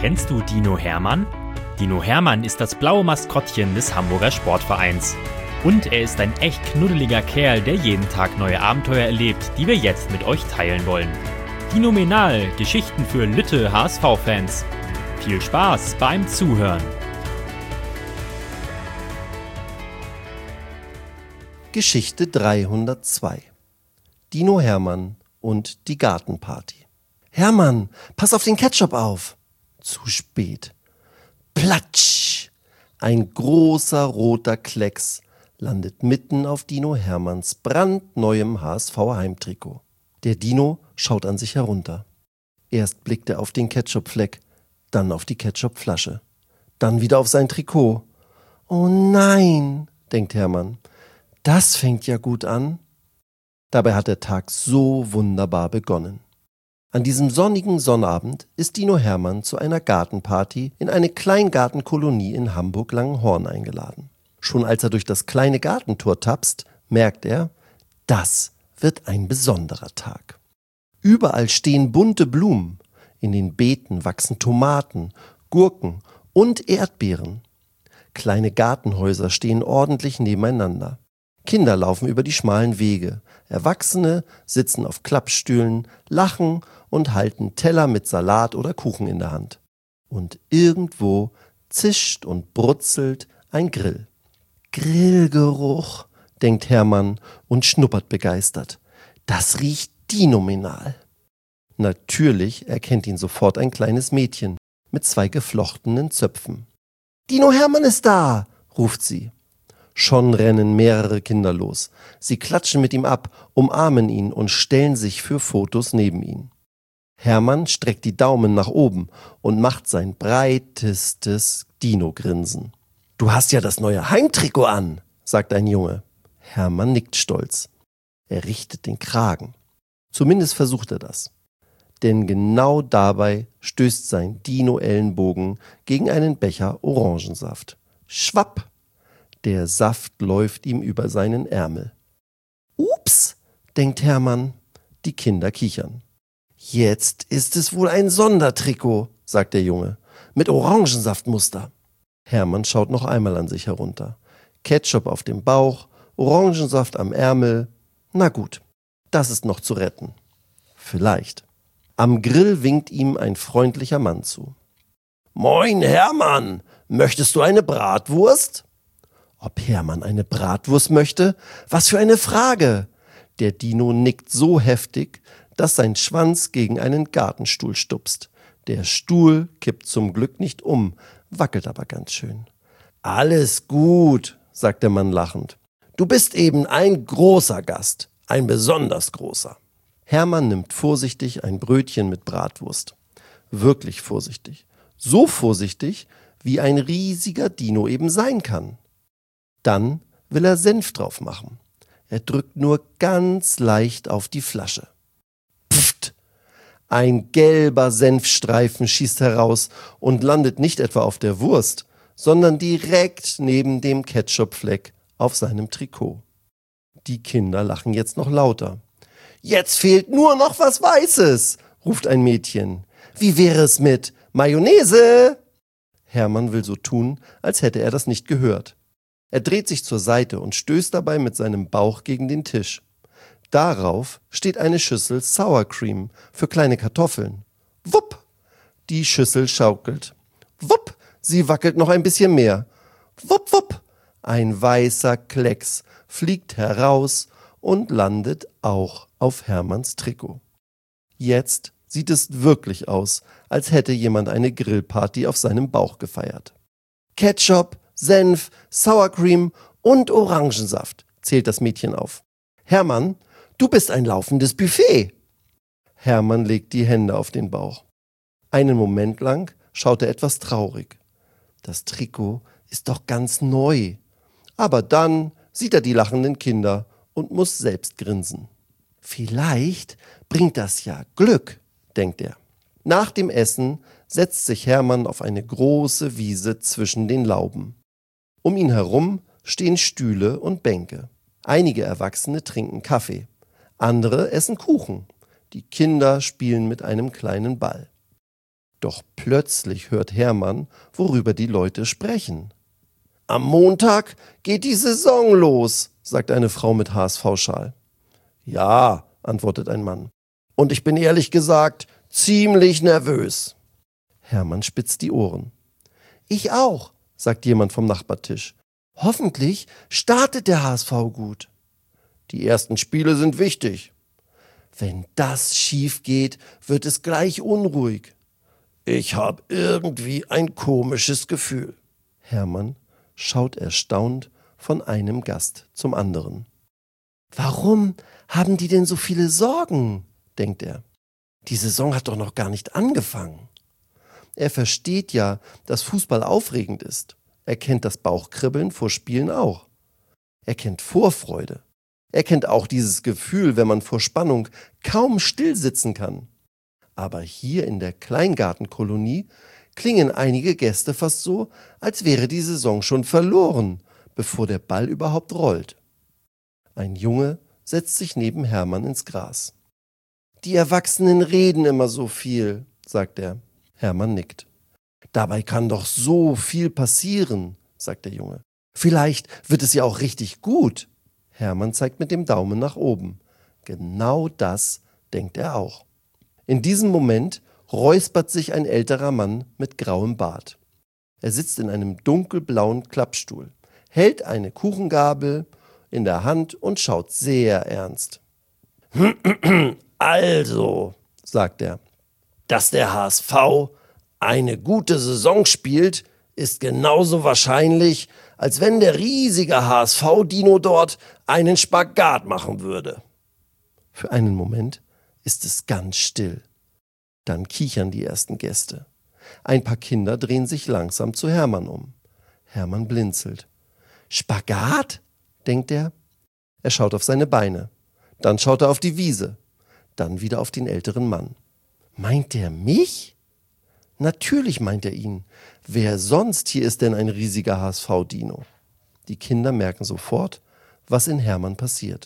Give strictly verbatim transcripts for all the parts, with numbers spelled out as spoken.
Kennst du Dino Hermann? Dino Hermann ist das blaue Maskottchen des Hamburger Sportvereins. Und er ist ein echt knuddeliger Kerl, der jeden Tag neue Abenteuer erlebt, die wir jetzt mit euch teilen wollen. Dinomenal, Geschichten für Lütte H S V-Fans. Viel Spaß beim Zuhören. Geschichte dreihundertzwei. Dino Hermann und die Gartenparty. Hermann, pass auf den Ketchup auf. Zu spät. Platsch! Ein großer roter Klecks landet mitten auf Dino Hermanns brandneuem H S V-Heimtrikot. Der Dino schaut an sich herunter. Erst blickt er auf den Ketchupfleck, dann auf die Ketchupflasche, dann wieder auf sein Trikot. Oh nein, denkt Hermann, das fängt ja gut an. Dabei hat der Tag so wunderbar begonnen. An diesem sonnigen Sonnabend ist Dino Hermann zu einer Gartenparty in eine Kleingartenkolonie in Hamburg-Langenhorn eingeladen. Schon als er durch das kleine Gartentor tapst, merkt er, das wird ein besonderer Tag. Überall stehen bunte Blumen, in den Beeten wachsen Tomaten, Gurken und Erdbeeren. Kleine Gartenhäuser stehen ordentlich nebeneinander. Kinder laufen über die schmalen Wege, Erwachsene sitzen auf Klappstühlen, lachen und halten Teller mit Salat oder Kuchen in der Hand. Und irgendwo zischt und brutzelt ein Grill. Grillgeruch, denkt Hermann und schnuppert begeistert. Das riecht dinomenal. Natürlich erkennt ihn sofort ein kleines Mädchen mit zwei geflochtenen Zöpfen. Dino Hermann ist da, ruft sie. Schon rennen mehrere Kinder los. Sie klatschen mit ihm ab, umarmen ihn und stellen sich für Fotos neben ihn. Hermann streckt die Daumen nach oben und macht sein breitestes Dino-Grinsen. »Du hast ja das neue Heimtrikot an«, sagt ein Junge. Hermann nickt stolz. Er richtet den Kragen. Zumindest versucht er das. Denn genau dabei stößt sein Dino-Ellenbogen gegen einen Becher Orangensaft. Schwapp! Der Saft läuft ihm über seinen Ärmel. »Ups«, denkt Hermann. Die Kinder kichern. »Jetzt ist es wohl ein Sondertrikot«, sagt der Junge, »mit Orangensaftmuster.« Hermann schaut noch einmal an sich herunter. Ketchup auf dem Bauch, Orangensaft am Ärmel. Na gut, das ist noch zu retten. Vielleicht. Am Grill winkt ihm ein freundlicher Mann zu. »Moin, Hermann, möchtest du eine Bratwurst?« Ob Hermann eine Bratwurst möchte? Was für eine Frage! Der Dino nickt so heftig, dass sein Schwanz gegen einen Gartenstuhl stupst. Der Stuhl kippt zum Glück nicht um, wackelt aber ganz schön. »Alles gut«, sagt der Mann lachend. »Du bist eben ein großer Gast, ein besonders großer.« Hermann nimmt vorsichtig ein Brötchen mit Bratwurst. Wirklich vorsichtig. So vorsichtig, wie ein riesiger Dino eben sein kann. Dann will er Senf drauf machen. Er drückt nur ganz leicht auf die Flasche. Pfft! Ein gelber Senfstreifen schießt heraus und landet nicht etwa auf der Wurst, sondern direkt neben dem Ketchupfleck auf seinem Trikot. Die Kinder lachen jetzt noch lauter. »Jetzt fehlt nur noch was Weißes«, ruft ein Mädchen. »Wie wäre es mit Mayonnaise?« Hermann will so tun, als hätte er das nicht gehört. Er dreht sich zur Seite und stößt dabei mit seinem Bauch gegen den Tisch. Darauf steht eine Schüssel Sour Cream für kleine Kartoffeln. Wupp! Die Schüssel schaukelt. Wupp! Sie wackelt noch ein bisschen mehr. Wupp, wupp! Ein weißer Klecks fliegt heraus und landet auch auf Hermanns Trikot. Jetzt sieht es wirklich aus, als hätte jemand eine Grillparty auf seinem Bauch gefeiert. Ketchup, Senf, Sour Cream und Orangensaft, zählt das Mädchen auf. Hermann, du bist ein laufendes Buffet. Hermann legt die Hände auf den Bauch. Einen Moment lang schaut er etwas traurig. Das Trikot ist doch ganz neu. Aber dann sieht er die lachenden Kinder und muss selbst grinsen. Vielleicht bringt das ja Glück, denkt er. Nach dem Essen setzt sich Hermann auf eine große Wiese zwischen den Lauben. Um ihn herum stehen Stühle und Bänke. Einige Erwachsene trinken Kaffee, andere essen Kuchen. Die Kinder spielen mit einem kleinen Ball. Doch plötzlich hört Hermann, worüber die Leute sprechen. »Am Montag geht die Saison los«, sagt eine Frau mit H S V-Schal. »Ja«, antwortet ein Mann. »Und ich bin ehrlich gesagt ziemlich nervös.« Hermann spitzt die Ohren. »Ich auch«, sagt jemand vom Nachbartisch. »Hoffentlich startet der H S V gut.« »Die ersten Spiele sind wichtig.« »Wenn das schief geht, wird es gleich unruhig.« »Ich habe irgendwie ein komisches Gefühl.« Hermann schaut erstaunt von einem Gast zum anderen. »Warum haben die denn so viele Sorgen?«, denkt er. »Die Saison hat doch noch gar nicht angefangen.« Er versteht ja, dass Fußball aufregend ist. Er kennt das Bauchkribbeln vor Spielen auch. Er kennt Vorfreude. Er kennt auch dieses Gefühl, wenn man vor Spannung kaum still sitzen kann. Aber hier in der Kleingartenkolonie klingen einige Gäste fast so, als wäre die Saison schon verloren, bevor der Ball überhaupt rollt. Ein Junge setzt sich neben Hermann ins Gras. »Die Erwachsenen reden immer so viel«, sagt er. Hermann nickt. »Dabei kann doch so viel passieren«, sagt der Junge. »Vielleicht wird es ja auch richtig gut.« Hermann zeigt mit dem Daumen nach oben. Genau das denkt er auch. In diesem Moment räuspert sich ein älterer Mann mit grauem Bart. Er sitzt in einem dunkelblauen Klappstuhl, hält eine Kuchengabel in der Hand und schaut sehr ernst. »Also«, sagt er, »dass der H S V eine gute Saison spielt, ist genauso wahrscheinlich, als wenn der riesige H S V-Dino dort einen Spagat machen würde.« Für einen Moment ist es ganz still. Dann kichern die ersten Gäste. Ein paar Kinder drehen sich langsam zu Hermann um. Hermann blinzelt. »Spagat?«, denkt er. Er schaut auf seine Beine. Dann schaut er auf die Wiese. Dann wieder auf den älteren Mann. »Meint er mich?« Natürlich meint er ihn. Wer sonst hier ist denn ein riesiger H S V-Dino? Die Kinder merken sofort, was in Hermann passiert.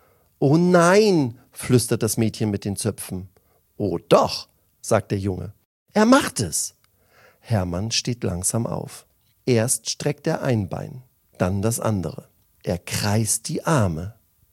»Oh nein«, flüstert das Mädchen mit den Zöpfen. »Oh doch«, sagt der Junge. »Er macht es.« Hermann steht langsam auf. Erst streckt er ein Bein, dann das andere. Er kreist die Arme.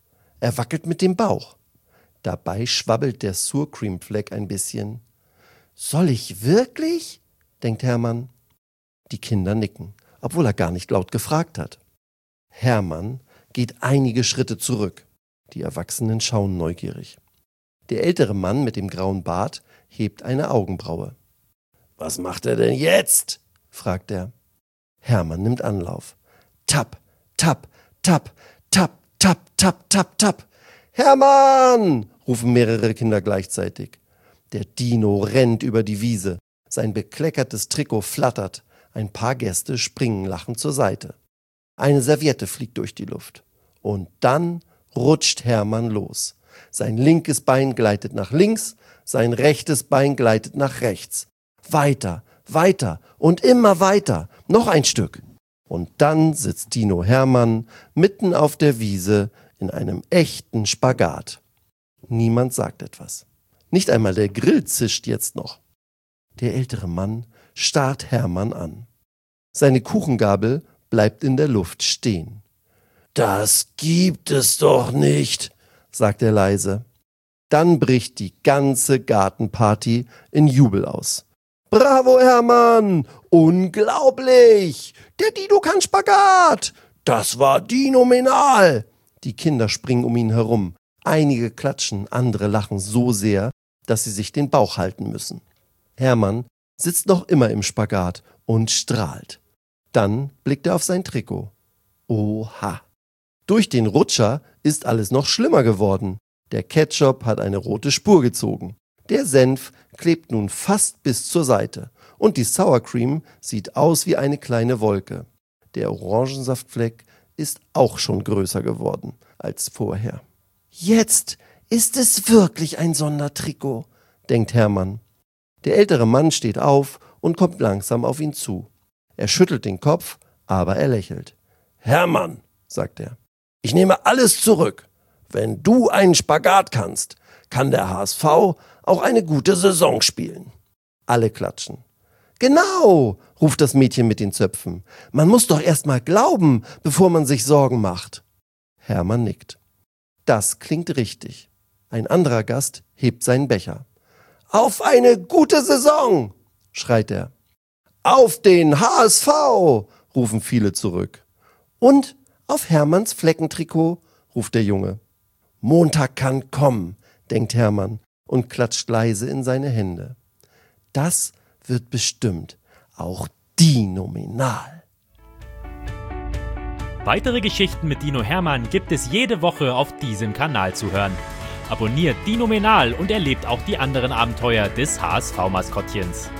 Er wackelt mit dem Bauch. Dabei schwabbelt der Surcream-Fleck ein bisschen. »Soll ich wirklich?«, denkt Hermann. Die Kinder nicken, obwohl er gar nicht laut gefragt hat. Hermann geht einige Schritte zurück. Die Erwachsenen schauen neugierig. Der ältere Mann mit dem grauen Bart hebt eine Augenbraue. »Was macht er denn jetzt?«, fragt er. Hermann nimmt Anlauf. Tapp, tapp, tapp, tapp, tapp, tapp, tapp, tapp. »Hermann!«, rufen mehrere Kinder gleichzeitig. Der Dino rennt über die Wiese. Sein bekleckertes Trikot flattert. Ein paar Gäste springen lachend zur Seite. Eine Serviette fliegt durch die Luft. Und dann rutscht Hermann los. Sein linkes Bein gleitet nach links, sein rechtes Bein gleitet nach rechts. Weiter, weiter und immer weiter. Noch ein Stück. Und dann sitzt Dino Hermann mitten auf der Wiese in einem echten Spagat. Niemand sagt etwas. Nicht einmal der Grill zischt jetzt noch. Der ältere Mann starrt Hermann an. Seine Kuchengabel bleibt in der Luft stehen. »Das gibt es doch nicht«, sagt er leise. Dann bricht die ganze Gartenparty in Jubel aus. »Bravo, Hermann! Unglaublich! Der Dino kann Spagat! Das war dinominal!« Die Kinder springen um ihn herum. Einige klatschen, andere lachen so sehr, dass sie sich den Bauch halten müssen. Hermann sitzt noch immer im Spagat und strahlt. Dann blickt er auf sein Trikot. Oha! Durch den Rutscher ist alles noch schlimmer geworden. Der Ketchup hat eine rote Spur gezogen. Der Senf klebt nun fast bis zur Seite. Und die Sour Cream sieht aus wie eine kleine Wolke. Der Orangensaftfleck ist auch schon größer geworden als vorher. »Jetzt ist es wirklich ein Sondertrikot«, denkt Hermann. Der ältere Mann steht auf und kommt langsam auf ihn zu. Er schüttelt den Kopf, aber er lächelt. »Hermann«, sagt er, »ich nehme alles zurück. Wenn du einen Spagat kannst, kann der H S V auch eine gute Saison spielen. Alle klatschen. Genau, ruft das Mädchen mit den Zöpfen. Man muss doch erst mal glauben, bevor man sich Sorgen macht. Hermann nickt. Das klingt richtig. Ein anderer Gast hebt seinen Becher. Auf eine gute Saison, schreit er. Auf den H S V, rufen viele zurück. Und auf Hermanns Fleckentrikot, ruft der Junge. Montag kann kommen, denkt Hermann und klatscht leise in seine Hände. Das wird bestimmt auch dinominal. Weitere Geschichten mit Dino Hermann gibt es jede Woche auf diesem Kanal zu hören. Abonniert Dinominal und erlebt auch die anderen Abenteuer des H S V-Maskottchens.